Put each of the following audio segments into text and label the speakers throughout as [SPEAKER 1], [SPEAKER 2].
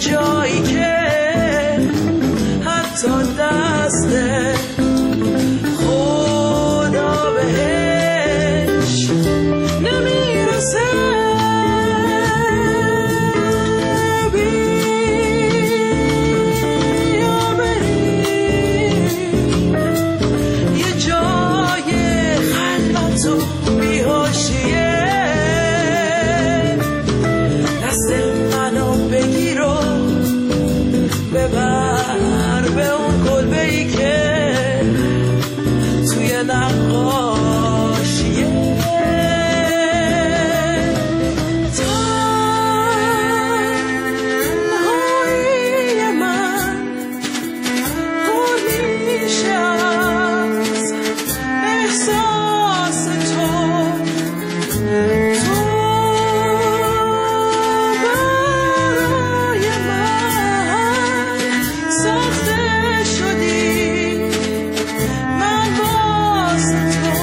[SPEAKER 1] جایی که حتی دست خدا بهش نمیرسه. بیا بریم یه جای خلوت و بی‌حاشیه، دست منو بگیر و ببر به اون کلبه‌ای که توی نقاشیه. تنهایی من پر میشه از احساس تو برای من ساخته شدی، من واسه تو.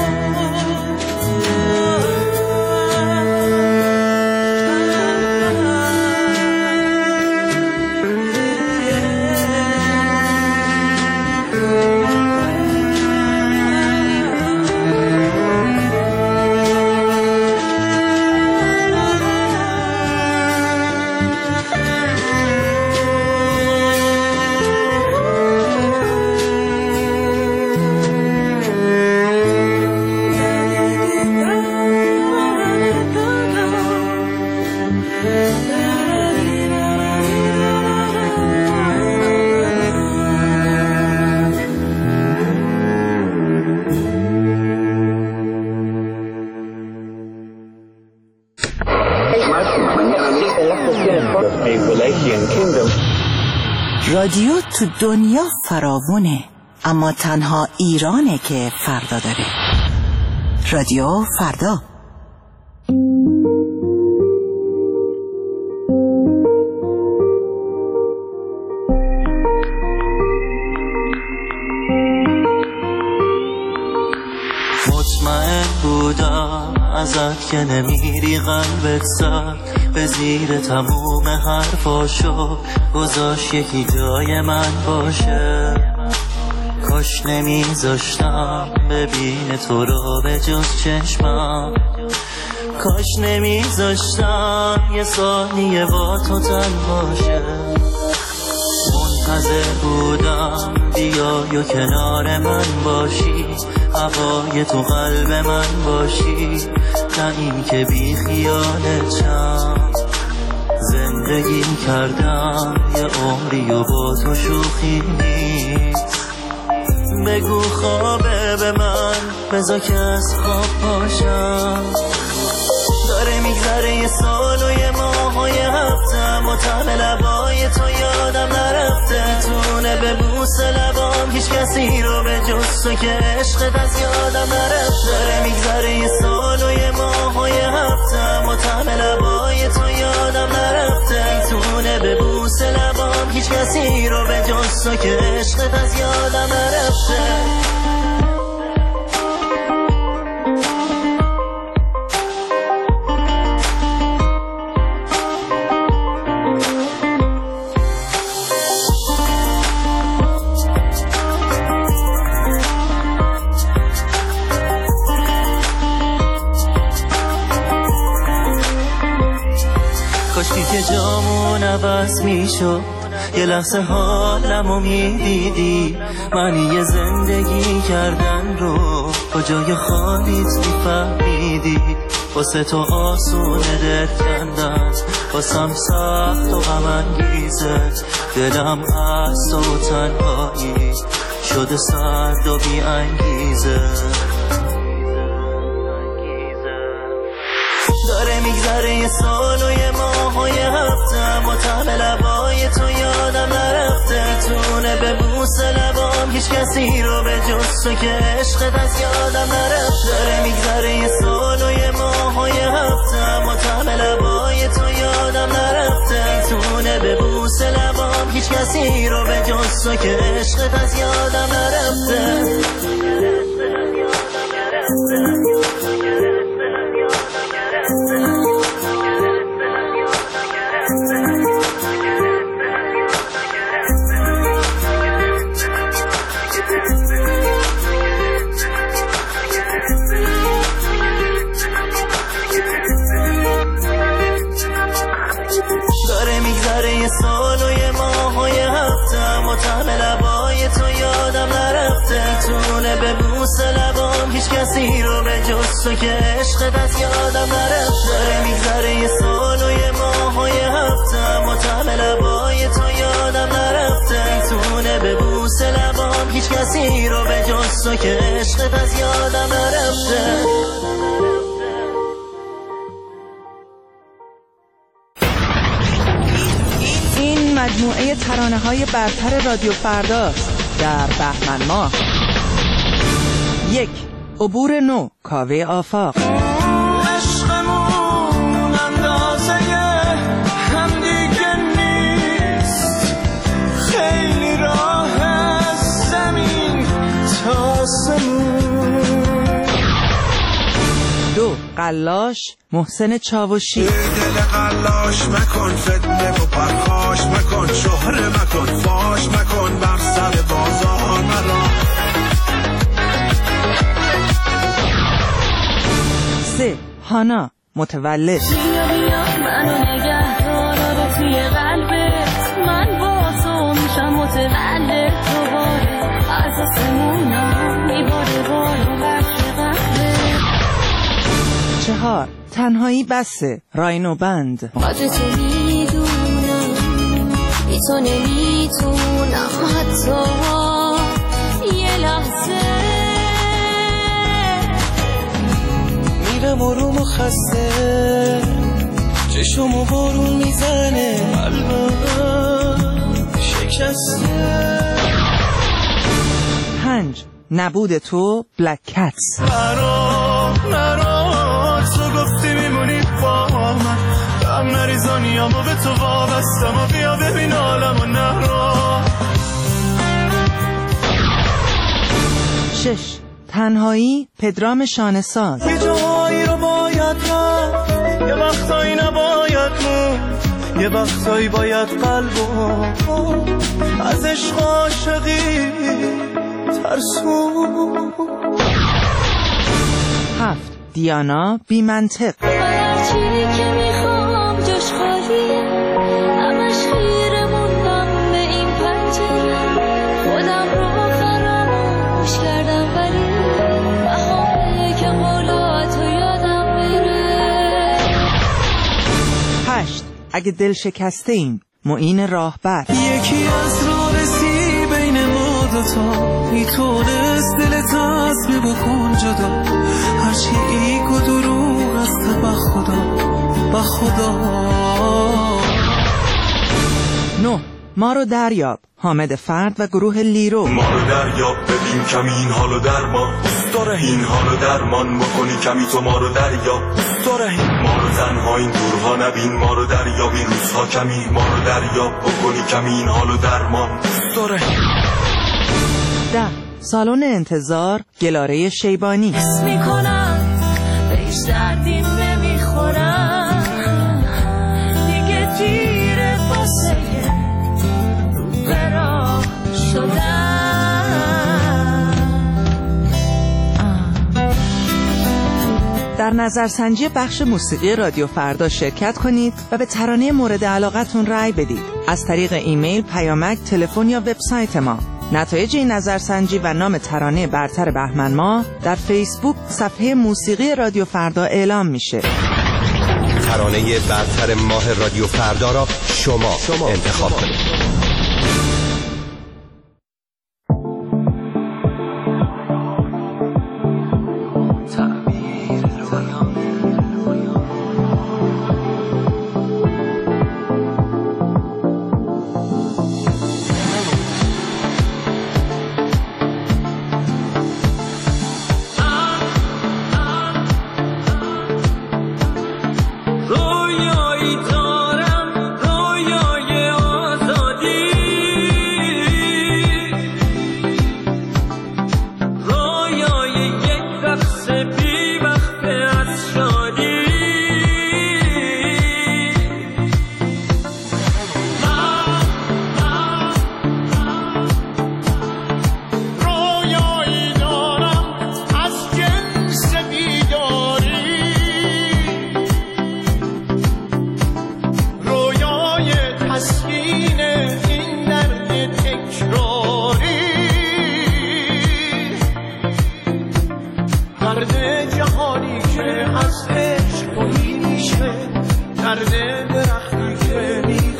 [SPEAKER 2] رادیو تو دنیا فراوونه، اما تنها ایرانه که فردا داره. رادیو فردا.
[SPEAKER 3] مطمئن بودم ازت که نمیری، قلبت سر به زیر تموم حرفاشو گذاشت یکی جای من باشه. کاش نمیذاشتم ببینه تو رو به جز چشمم، کاش نمیذاشتم یه ثانیه با تو تن باشه. منتظر بودم بیای و کنار من باشی، هوای تو قلب من باشی، نه این که بی خیالتم. زندگی کردم یه عمری و با تو شوخی نیست. بگو خوابه به من، بذار که از خواب پاشم. داره میگذره یه سال و یه ماه و یه هفتم و طعم لبای تو یادم نرفته. تونه به بوس لبام هیچ کسی رو به جز تو که عشقت از یادم نرفته. داره میگذره یه سال و یه ماه و یه هفتم و طعم لبای تو یادم نرفته. تونه به بوس لبام هیچ کسی رو به جز تو که عشقت از یادم نرفته. کاشکی که جامون عوض میشد، یه لحظه حالمو میدیدی. معنی یه زندگی کردن رو کجای خالیت میفهمیدی. واسه تو آسونه دل کندن، واسم سخت و غم انگیزه. دلم از تو تنهایی شده سرد و بی انگیزه. داره میگذره یه سال و یه ماه و یه هفتم و طعم لبای تو یادم نرفته. تونه به بوس لبام هیچ کسی رو به جز تو که عشقت از یادم نرفته. داره میگذره یه سال و یه ماه و یه هفتم و طعم لبای تو یادم نرفته. تونه به بوس لبام هیچ کسی رو به جز تو که عشقت از یادم نرفته. سال و یه ماه و یه هفتم و طعم لبای تو یادم نرفته. میتونه به بوس لبام هیچ کسی رو به جز تو که عشقت یادم نرفته. داره میگذره یه سال و یه ماه و یه هفتم و طعم لبای تو یادم نرفته. میتونه به بوس لبام هیچ کسی رو به جز تو که عشقت یادم نرفته.
[SPEAKER 2] این مجموعه ترانه‌های برتر رادیو فرداست در بهمن ماه. 1. عبور نو، کاوه آفاق.
[SPEAKER 4] عشقمون اندازه هم دیگه نیست، خیلی راه از زمین تا آسمون.
[SPEAKER 2] 2. قلاش، محسن چاوشی.
[SPEAKER 4] دل قلاش مکن، فتنه و پرخاش مکن، شهره مکن، فاش مکن، بر سر بازار مرا.
[SPEAKER 2] 3. هانا، متولد.
[SPEAKER 1] بیا منو نگه دار توی قلبت، من با تو میشم متولد دوباره، از آسمونم میباره بارو بچه قلبت.
[SPEAKER 2] 4. تنهایی بسه، راینو بند.
[SPEAKER 1] باجه تو میدونم بی تو نمیتونم حتی یه لحظه.
[SPEAKER 3] میرم آروم و خسته، چشم و بارون میزنه، قلبم شکسته.
[SPEAKER 2] 5. نبود تو، بلک کتس.
[SPEAKER 4] نرو تو گفتی میمونی با من، هم نریزانیامو به تو وابستم و بیا ببین عالمو نرو.
[SPEAKER 2] 6. تنهایی، پدرام شانه‌ساز.
[SPEAKER 4] یه جایی رو باید رفت، یه وقتایی نباید موند، یه وقتایی باید قلبو از عشق عاشقی ترسون.
[SPEAKER 2] 7. دیانا، بی منطق.
[SPEAKER 1] هرچی که میخوام جاش خالیه، همش خیره موندم به این پنجره، خودم رو فراموش کردم ولی بهاره که قولاتو یادم بره.
[SPEAKER 2] 8. اگه دل شکسته ایم، معین راهبر.
[SPEAKER 3] یکی از رارسی بین ما دوتا، میتونست دلت از بکن جدا، هرچی ایگ و دروغ است با خدا.
[SPEAKER 2] 9. ما رو دریاب، حامد فرد و گروه لیرو.
[SPEAKER 4] ما رو دریاب ببین کمی این حالو درمان، دوست داره این حالو درمان بکنی کمی تو ما رو دریاب، دوست داره ما رو تنها این دورها نبین، ما رو دریاب این روزها کمی، ما رو دریاب بکنی کمی این حالو درمان، دوست داره.
[SPEAKER 2] 10. سالن انتظار، گلاره شیبانی.
[SPEAKER 1] حس میکنم به هیچ دردیم نمیخورم، دیگه دیره واسه رو برا شدم.
[SPEAKER 2] در نظرسنجی بخش موسیقی رادیو فردا شرکت کنید و به ترانه مورد علاقتون رأی بدید از طریق ایمیل، پیامک، تلفن یا وبسایت ما. نتایج این نظرسنجی و نام ترانه برتر بهمن ماه در فیسبوک صفحه موسیقی رادیو فردا اعلام میشه.
[SPEAKER 5] ترانه برتر ماه رادیو فردا را شما انتخاب کنید.
[SPEAKER 3] رویایی دارم، رویای آزادی،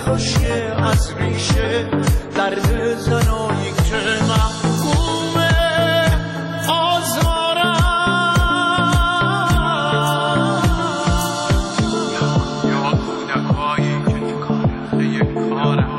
[SPEAKER 6] خشکه از ریشه درد زنایی که محکومه آزارم یا کودکایی که تو کاره یک کاره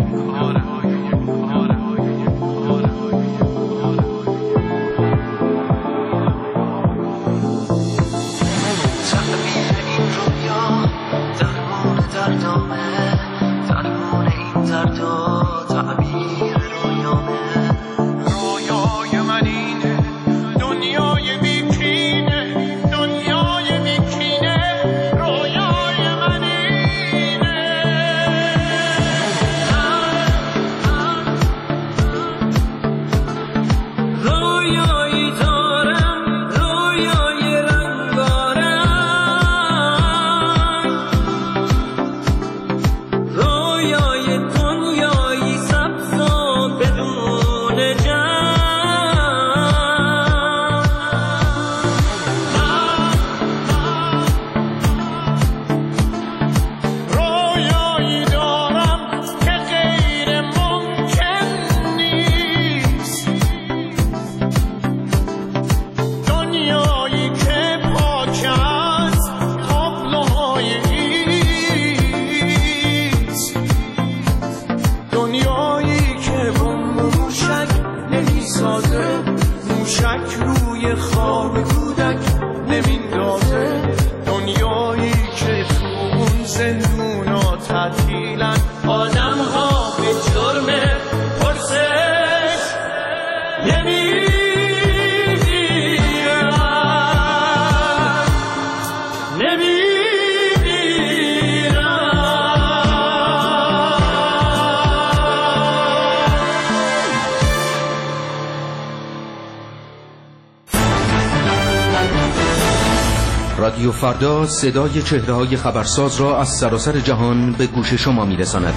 [SPEAKER 7] رادیو فردا صدای چهره‌های خبرساز را از سراسر جهان به گوش شما می‌رساند.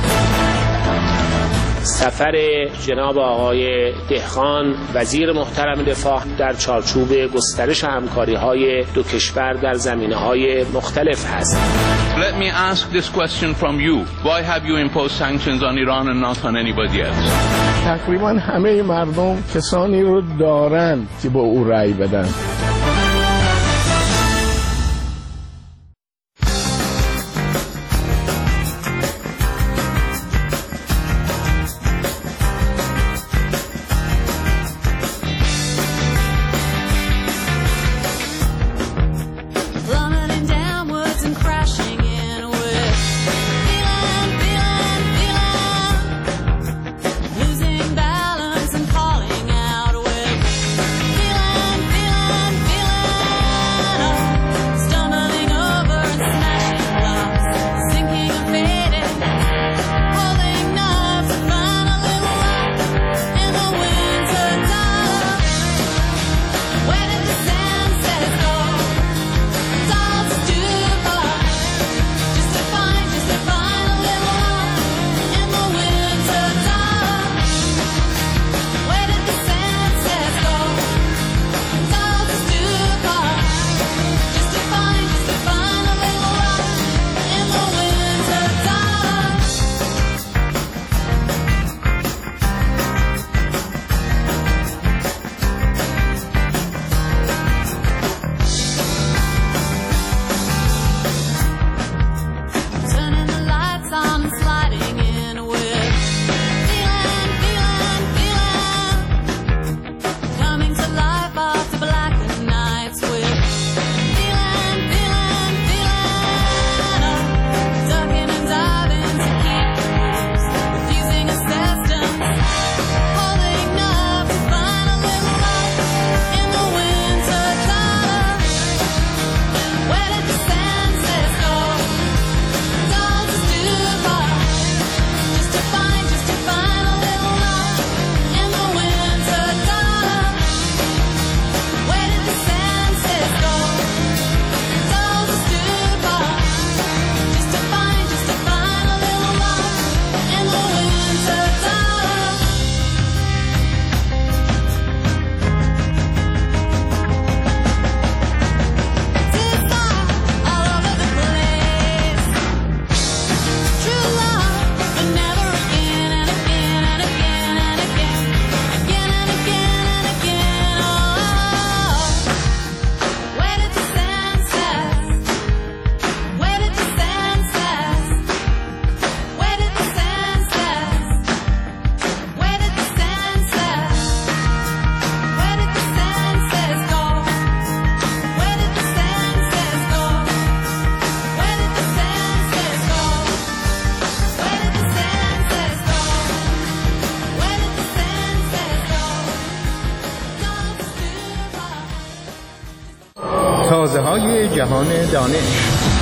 [SPEAKER 8] سفر جناب آقای دهقان وزیر محترم دفاع در چارچوب گسترش همکاری‌های دو کشور در زمینه‌های مختلف هست.
[SPEAKER 9] Let me ask this question from you. Why have you imposed sanctions on Iran and not on anybody else?
[SPEAKER 10] تقریبا همه مردم کسانی رو دارن که با او رأی بدن. صدای جهان دانش.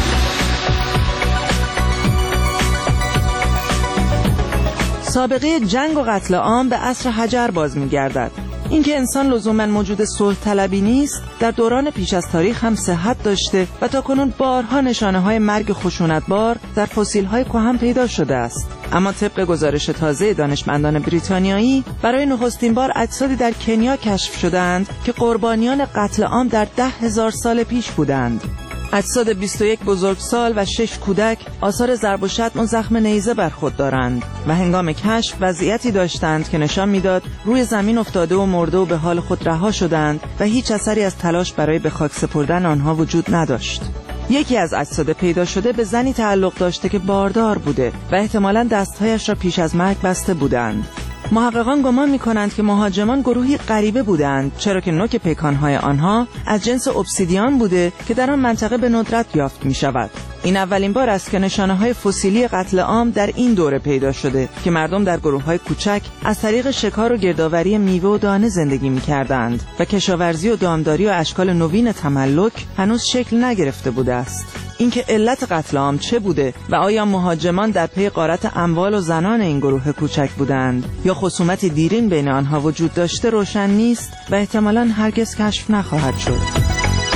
[SPEAKER 2] سابقه جنگ و قتل عام به عصر حجر باز می‌گردد. اینکه انسان لزوماً موجود صلح طلبی نیست، در دوران پیش از تاریخ هم صحت داشته و تاکنون بارها نشانه‌های مرگ خشونتبار در فسیل‌های کهن پیدا شده است. اما طبق گزارش تازه دانشمندان بریتانیایی، برای نخستین بار اجسادی در کنیا کشف شدند که قربانیان قتل عام در 10,000 سال پیش بودند. اجساد 21 بزرگسال و 6 کودک آثار ضرب و شتم و زخم نیزه بر خود دارند و هنگام کشف وضعیتی داشتند که نشان میداد روی زمین افتاده و مرده و به حال خود رها شدند و هیچ اثری از تلاش برای به خاک سپردن آنها وجود نداشت. یکی از اجساد پیدا شده به زنی تعلق داشته که باردار بوده و احتمالاً دستهایش را پیش از مرگ بسته بودند. محققان گمان می‌کنند که مهاجمان گروهی غریبه بودند، چرا که نوک پیکان‌های آنها از جنس obsidian بوده که در آن منطقه به ندرت یافت می‌شود. این اولین بار است که نشانه‌های فسیلی قتل عام در این دوره پیدا شده که مردم در گروه‌های کوچک از طریق شکار و گردآوری میوه و دانه زندگی می‌کردند و کشاورزی و دامداری و اشکال نوین تملک هنوز شکل نگرفته بوده است. اینکه علت قتل عام چه بوده و آیا مهاجمان در پی غارت اموال و زنان این گروه کوچک بودند یا خصومتی دیرین بین آنها وجود داشته روشن نیست و احتمالاً هرگز کشف نخواهد شد.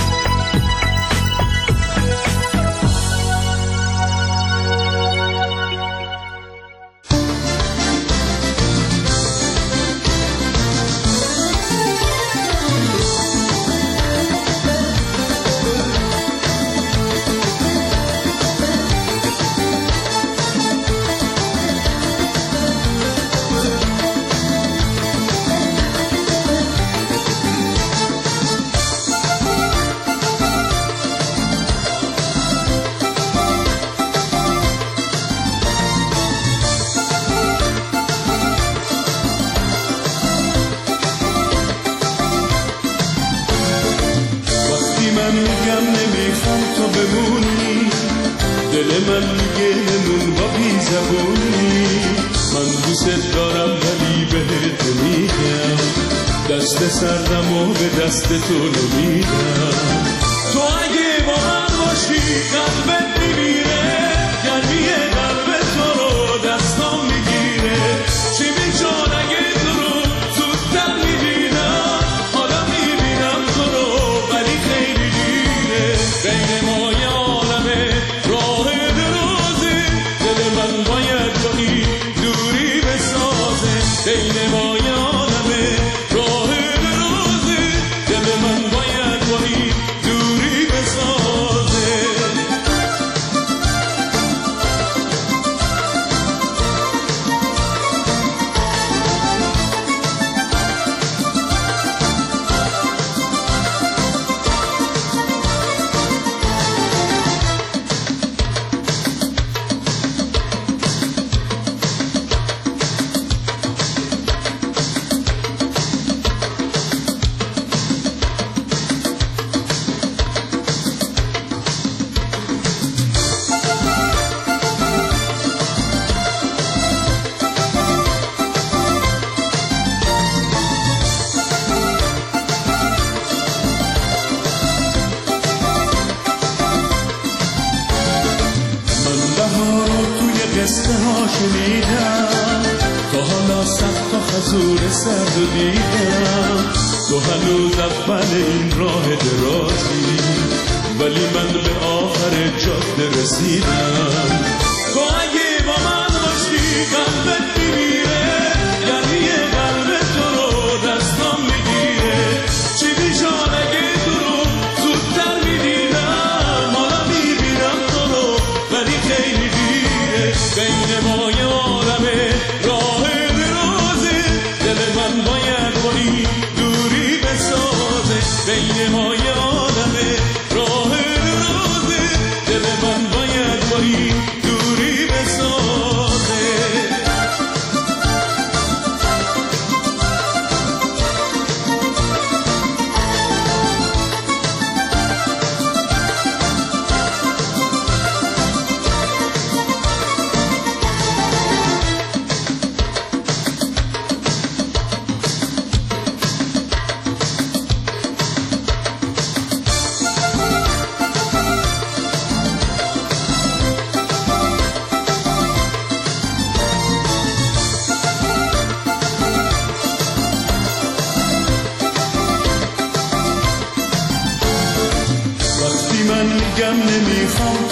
[SPEAKER 11] دست سردم و به دست تو نمیدم. تو اگه با من باشی قلبت میمیره، گرمی قلب تو رو دستام میگیره. چی میشد اگه تو رو زودتر میدیدم، حالا میبینم تو رو ولی خیلی دیره. بین ما یه عالمه راه درازه، دل من باید با این دوری بسازه. بین ما یه عالمه راه درازه، دل من باید با این دوری بسازه. قصه ها شنیدم، تا حالا سخت و خزور سرد و دیدم. تو هنوز اول این راه درازی، ولی من به آخر جاده رسیدم. تو اگه با من باشی قلبت میمیره، یعنی قلب تو رو دستام میگیره. چی میشد اگه تو رو زودتر میدیدم، حالا میبینم تو رو ولی خیلی دیره. بین ما یه عالمه راه درازه، دل من باید با این دوری بسازه. بین ما یه عالمه راه درازه، دل من باید با این دوری بسازه.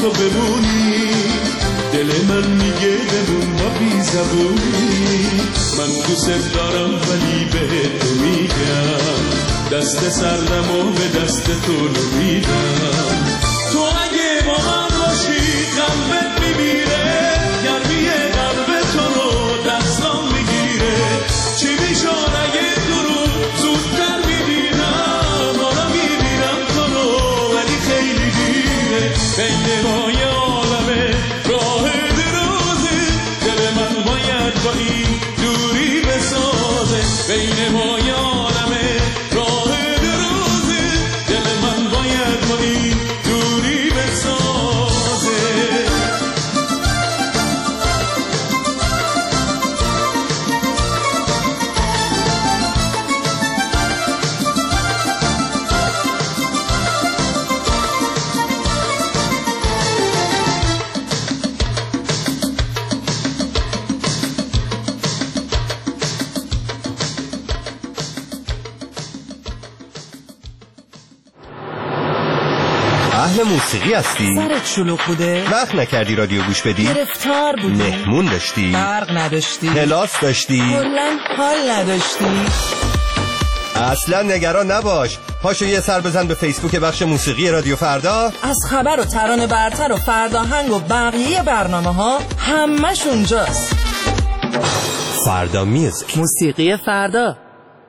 [SPEAKER 11] تو بمونی، دل من میگه بمون با بی زبونی. من دوست دارم ولی به تو میگم دست سردم و به دست تو نمیدم. تو اگه با من باشی قلبت میمیره، گرمی قلب تو رو دستام میگیره. چی میشون اگه تو رو زودتر میبینم، حالا میبینم تو رو ولی خیلی دیره. بین ما یه عالمه راه درازه، دل من باید با این دوری بسازه. بین ما یه عالمه راه درازه، دل من باید با این دوری بسازه.
[SPEAKER 5] اهل موسیقی هستی؟
[SPEAKER 2] سرت شلوغ بوده؟
[SPEAKER 5] وقت نکردی رادیو گوش بدی؟
[SPEAKER 2] گرفتار بودی؟
[SPEAKER 5] مهمون داشتی؟
[SPEAKER 2] برق نداشتی؟
[SPEAKER 5] کلاس داشتی؟
[SPEAKER 2] کلاً حال نداشتی؟
[SPEAKER 5] اصلا نگران نباش، پاشو یه سر بزن به فیسبوک بخش موسیقی رادیو فردا.
[SPEAKER 2] از خبر و ترانه برتر و فرداهنگ و بقیه برنامه ها همش اونجاست.
[SPEAKER 5] فردا میوزیک،
[SPEAKER 2] موسیقی فردا.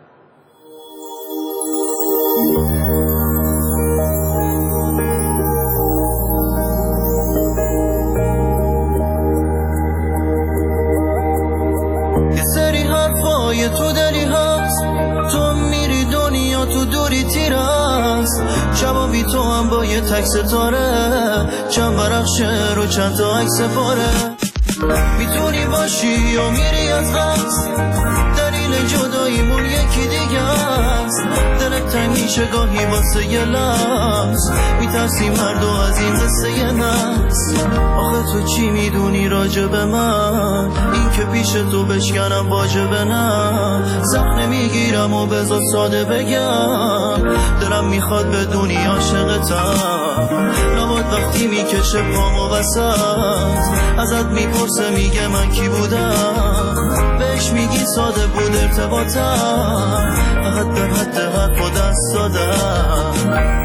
[SPEAKER 3] یه سری حرفای تو دلی هست، تو میری دنیا تو دوری تیر هست. شبا بی تو هم با یه تک ستاره، چند برخشه رو چند تا عکس پاره. میتونی باشی یا میری از دست، دلیل جداییمون یکی دیگه است. دلت تنگ میشه گاهی واسه یه لحظ، میترسی مردو از این قصه یه نفس. آخه تو چی میدونی راجب من، این که پیش تو بشکنم واجبه نه. سخت نمیگیرم و بذار ساده بگم، دلم میخواد بدونی عاشقتم. لابد وقتی میکشه پامو وسط، ازت میپرسه میگه من کی بودم. بهش میگی ساده بود ارتباطم، فقط در حد حرف و دست دادم.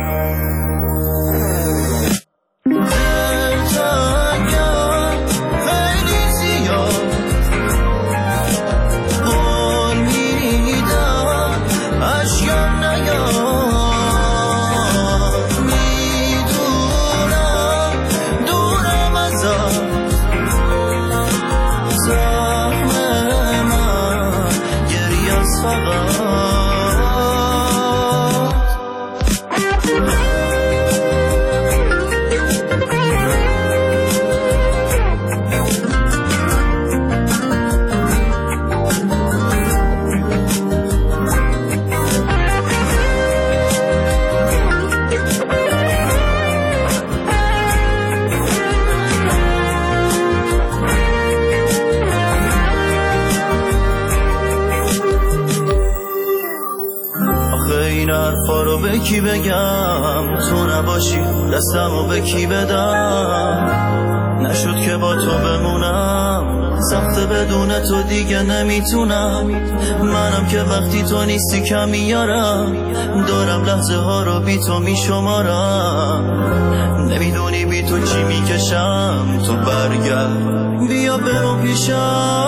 [SPEAKER 3] به کی بگم تو نباشی، دستمو به کی بدم. نشد که با تو بمونم، سخته بدون تو دیگه نمیتونم. منم که وقتی تو نیستی کم میارم، دارم لحظه ها رو بی تو میشمارم. نمیدونی بی تو چی میکشم، تو برگرد بیا برو پیشم.